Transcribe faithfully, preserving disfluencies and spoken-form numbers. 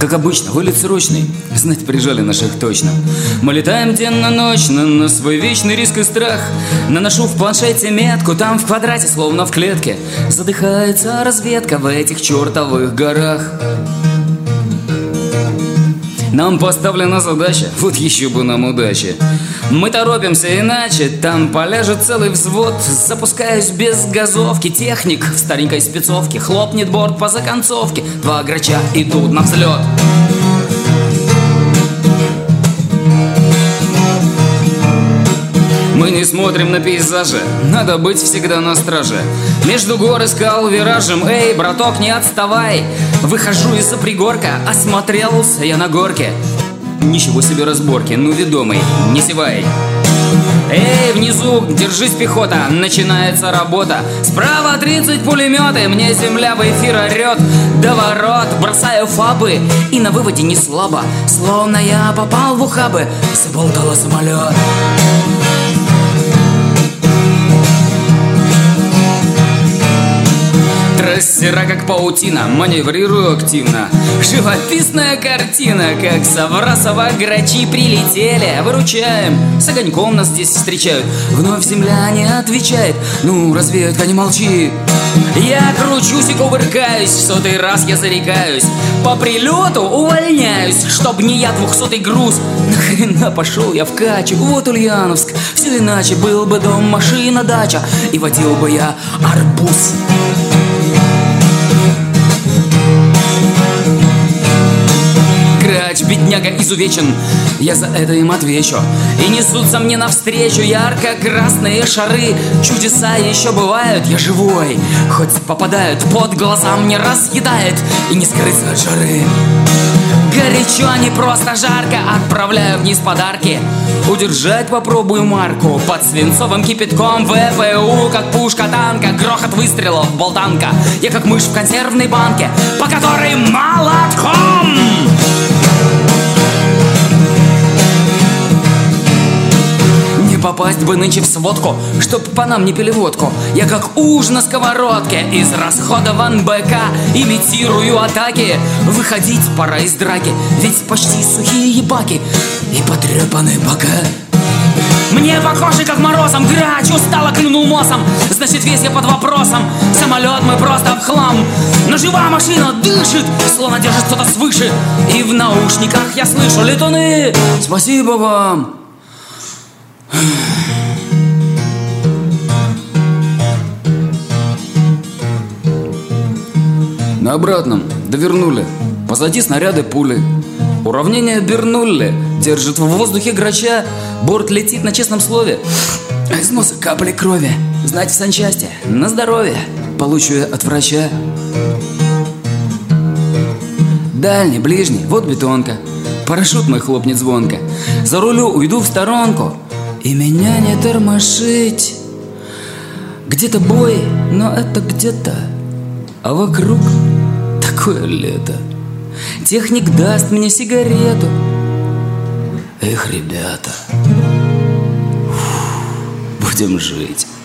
Как обычно, вылет срочный, знать, прижали наших точно. Мы летаем денно-ночно на свой вечный риск и страх. Наношу в планшете метку, там в квадрате, словно в клетке. Задыхается разведка в этих чертовых горах. Нам поставлена задача, вот еще бы нам удачи. Мы торопимся иначе, там поляжет целый взвод. Запускаюсь без газовки, техник в старенькой спецовке. Хлопнет борт по законцовке, два грача идут на взлет. Мы не смотрим на пейзажи, надо быть всегда на страже. Между гор и скал виражем, эй, браток, не отставай. Выхожу из-за пригорка, осмотрелся я на горке. Ничего себе разборки, ну ведомый, не зевай. Эй, внизу, держись, пехота, начинается работа. Справа тридцать пулеметы, мне земля в эфир орет. До ворот бросаю фабы, и на выводе не слабо. Словно я попал в ухабы, заболтала самолет. Трассера как паутина, маневрирую активно. Живописная картина, как с Аврасова грачи прилетели. Выручаем, с огоньком нас здесь встречают. Вновь земля не отвечает, ну, разведка, не молчи. Я кручусь и кувыркаюсь, в сотый раз я зарекаюсь. По прилету увольняюсь, чтоб не я двухсотый груз. Нахрена пошел я в Качу, вот Ульяновск. Все иначе, был бы дом, машина, дача, и водил бы я арбуз. Грач, бедняга, изувечен, я за это им отвечу. И несутся мне навстречу ярко-красные шары. Чудеса еще бывают, я живой, хоть попадают под глаза, мне разъедает, и не скрыться от жары. Горячо, а не просто жарко, отправляю вниз подарки. Удержать попробую марку под свинцовым кипятком. ВПУ, как пушка танка, грохот выстрелов, болтанка. Я как мышь в консервной банке, по которой молотком. Попасть бы нынче в сводку, чтоб по нам не пили водку. Я как уж на сковородке, из расходован БК, имитирую атаки. Выходить пора из драки, ведь почти сухие ебаки и потрепаны бока. Мне похоже, как морозом, грач устало клюнул носом. Значит, весь я под вопросом, самолет мы просто в хлам. Но жива машина дышит, словно держит кто-то свыше. И в наушниках я слышу: летуны, спасибо вам. На обратном довернули, позади снаряды пули. Уравнение Бернулли держит в воздухе грача. Борт летит на честном слове, а из носа капли крови. Знать в санчасти, на здоровье, получу я от врача. Дальний, ближний, вот бетонка. Парашют мой хлопнет звонко. За рулю уйду в сторонку, и меня не тормошить. Где-то бой, но это где-то, а вокруг такое лето. Техник даст мне сигарету. Эх, ребята, будем жить.